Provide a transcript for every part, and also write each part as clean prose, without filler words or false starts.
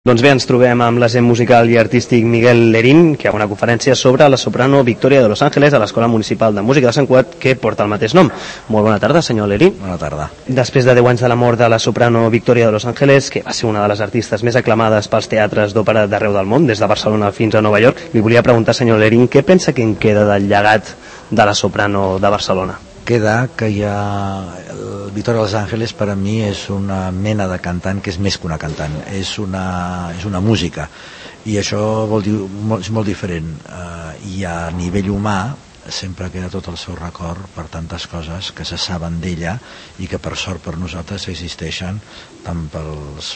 Doncs bé, ens trobem amb l'agent musical i artístic Miguel Lerín, que ha una conferència sobre la soprano Victoria de Los Ángeles a l'Escola Municipal de Música de Sant Cugat, que porta el mateix nom. Molt bona tarda, senyor Lerín. Bona tarda. Després de 10 anys de la mort de la soprano Victoria de Los Ángeles, que va ser una de les artistes més aclamades pels teatres d'òpera d'arreu del món, des de Barcelona fins a Nova York, li volia preguntar, senyor Lerín, què pensa que en queda del llegat de la soprano de Barcelona? Queda que hi ha... Victoria de Los Ángeles per a mi és una mena de cantant que és més que una cantant, és una música, i això és molt diferent, i a nivell humà sempre queda tot el seu record per tantes coses que se saben d'ella i que per sort per nosaltres existeixen tant pels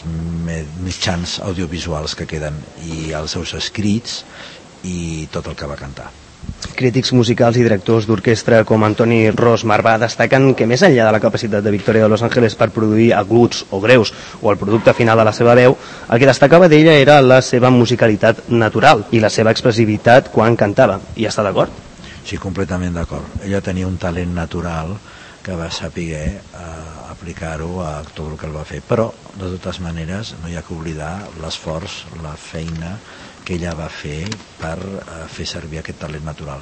mitjans audiovisuals que queden i els seus escrits i tot el que va cantar. Crítics musicals i directors d'orquestra com Antoni Ros Marvà destaquen que més enllà de la capacitat de Victoria de Los Ángeles per produir aguts o greus o el producte final de la seva veu, el que destacava d'ella era la seva musicalitat natural i la seva expressivitat quan cantava. Hi està d'acord? Sí, completament d'acord. Ella tenia un talent natural que va saber aplicar-ho a tot el que el va fer, però de totes maneres no hi ha que oblidar l'esforç, la feina que ella va fer per fer servir aquest talent natural,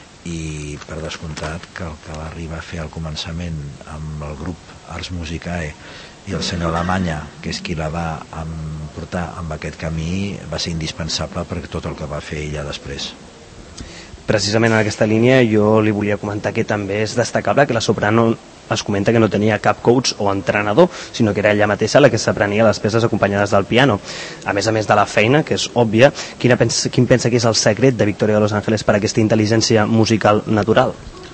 i per descomptat que el que va arribar a fer al començament amb el grup Ars Musicae i el senyor Alemanya, que és qui la va portar amb aquest camí, va ser indispensable per tot el que va fer ella després. Precisament en aquesta línia jo li volia comentar que també és destacable que la soprano es comenta que no tenia cap coach o entrenador, sinó que era ella mateixa la que s'aprenia les peces acompanyades del piano. A més de la feina, que és òbvia, quin pensa que és el secret de Victoria de Los Ángeles per a aquesta intel·ligència musical natural?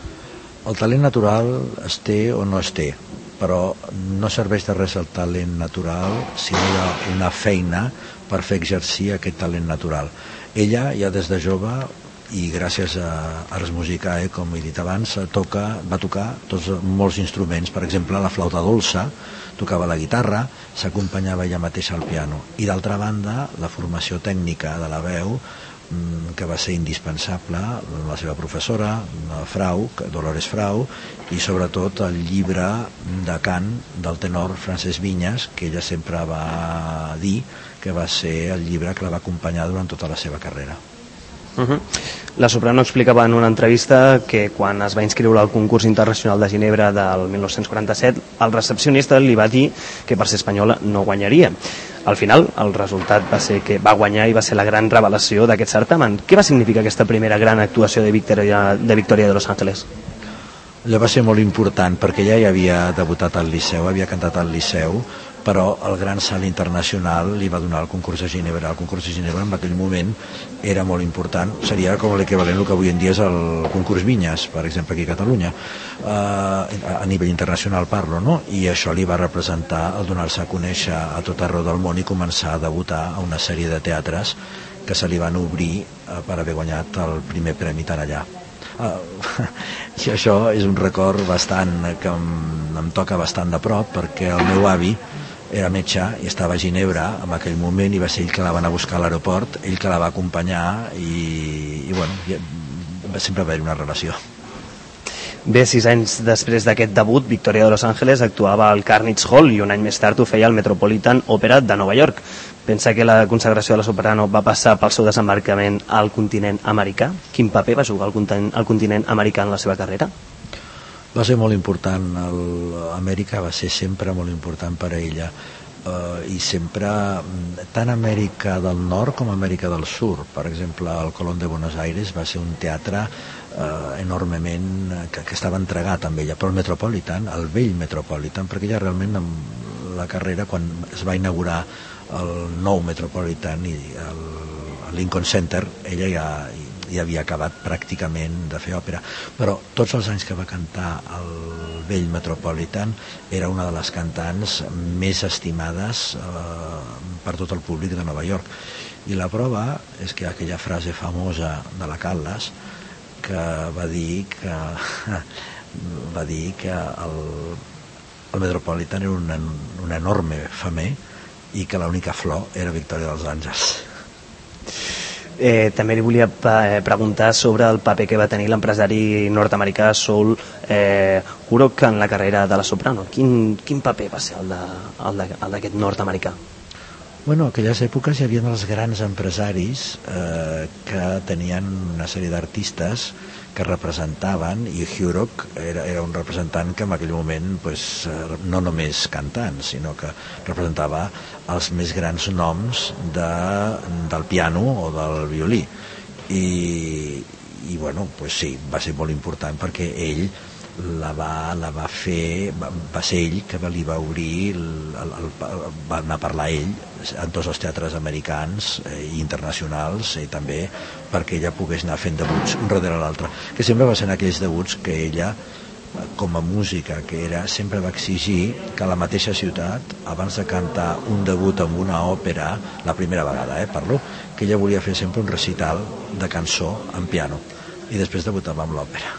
El talent natural es té o no es té, però no serveix de res el talent natural si no hi ha una feina per fer exercir aquest talent natural. Ella ja des de jove, i gràcies a Ars Musicae, com he dit abans, va tocar molts instruments. Per exemple, la flauta dolça, tocava la guitarra, s'acompanyava ella mateixa al piano. I d'altra banda, la formació tècnica de la veu, que va ser indispensable, la seva professora, Dolores Frau, i sobretot el llibre de cant del tenor Francesc Vinyes, que ella sempre va dir que va ser el llibre que la va acompanyar durant tota la seva carrera. La soprano explicava en una entrevista que quan es va inscriure al concurs internacional de Ginebra del 1947, el recepcionista li va dir que per ser espanyola no guanyaria. Al final, el resultat va ser que va guanyar i va ser la gran revelació d'aquest certamen. Què va significar aquesta primera gran actuació de Victoria de Los Ángeles? Allò va ser molt important perquè ella ja havia debutat al Liceu, havia cantat al Liceu, però el gran salt internacional li va donar el concurs de Ginebra. El concurs de Ginebra en aquell moment era molt important, seria com l'equivalent al que avui en dia és el concurs Vinyes, per exemple, aquí a Catalunya, a nivell internacional parlo, no? I això li va representar el donar-se a conèixer a tot arreu del món i començar a debutar a una sèrie de teatres que se li van obrir per haver guanyat el primer premi tant allà. I això és un record que em toca bastant de prop, perquè el meu avi era metge i estava a Ginebra en aquell moment i va ser ell que la va anar a buscar a l'aeroport, ell que la va acompanyar, i bueno, sempre va haver una relació. Bé, 6 anys després d'aquest debut, Victoria de Los Ángeles actuava al Carnegie Hall i un any més tard ho feia al Metropolitan Opera de Nova York. Pensa que la consagració de la soprano va passar pel seu desembarcament al continent americà? Quin paper va jugar el continent americà en la seva carrera? Va ser molt important. Amèrica va ser sempre molt important per a ella, i sempre, tant Amèrica del Nord com Amèrica del Sud. Per exemple, el Colón de Buenos Aires va ser un teatre enormement que estava entregat amb ella, però el Metropolitan, el vell Metropolitan, perquè ella realment amb la carrera, quan es va inaugurar el nou Metropolitan i el Lincoln Center, ella ja havia acabat pràcticament de fer òpera, però tots els anys que va cantar al vell Metropolitan era una de les cantants més estimades per tot el públic de Nova York. I la prova és que aquella frase famosa de la Callas, que va dir que el Metropolitan era un enorme femer i que l'única flor era Victoria dels Àngels. També li volia preguntar sobre el paper que va tenir l'empresari nord-americà Saul Hurok en la carrera de la soprano. Quin paper va ser el d'aquest nord-americà? Bueno, en aquelles èpoques hi havia els grans empresaris que tenien una sèrie d'artistes que representaven, i Hugh Rock era un representant que en aquell moment pues, no només cantant, sinó que representava els més grans noms del piano o del violí. I bueno, pues sí, va ser molt important perquè ell va fer, va ser ell que li va obrir va anar a parlar ell en tots els teatres americans i internacionals, i també perquè ella pogués anar fent debuts un darrere l'altre, que sempre va ser en aquells debuts que ella, com a música que era, sempre va exigir que a la mateixa ciutat, abans de cantar un debut amb una òpera, la primera vegada parlo, que ella volia fer sempre un recital de cançó en piano i després debutava amb l'òpera.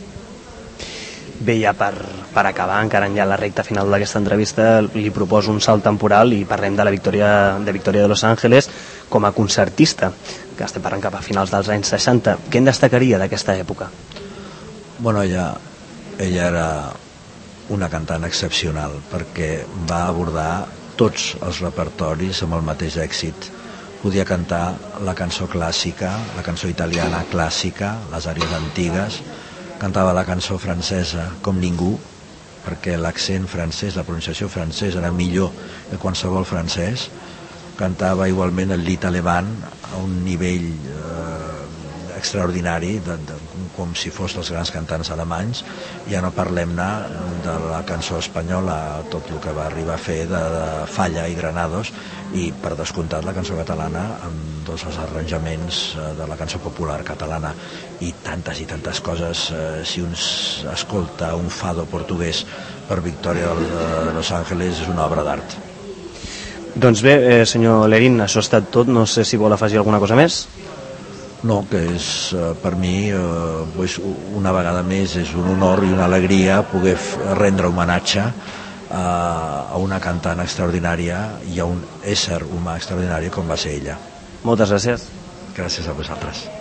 Bé, ja per acabar, encara ja la recta final d'aquesta entrevista, li proposo un salt temporal i parlem de la Victòria de Los Ángeles com a concertista, que estem parlant cap a finals dels anys 60. Què en destacaria d'aquesta època? Bueno, ella era una cantant excepcional perquè va abordar tots els repertoris amb el mateix èxit. Podia cantar la cançó clàssica, la cançó italiana clàssica, les àries antigues, cantava la cançó francesa com ningú, perquè l'accent francès, la pronunciació francesa era millor que qualsevol francès. Cantava igualment el lit alemany a un nivell extraordinari, com si fos dels grans cantants alemanys. Ja no parlem-ne de la cançó espanyola, tot el que va arribar a fer de Falla i Granados, i per descomptat la cançó catalana amb tots els arranjaments de la cançó popular catalana i tantes coses. Si un escolta un fado portuguès per Victòria de Los Ángeles és una obra d'art. Doncs bé, senyor Lerín, això ha estat tot. No sé si vol afegir alguna cosa més. No, que és per mi una vegada més és un honor i una alegria poder rendre homenatge a una cantant extraordinària i a un ésser humà extraordinari com va ser ella. Moltes gràcies. Gràcies a vosaltres.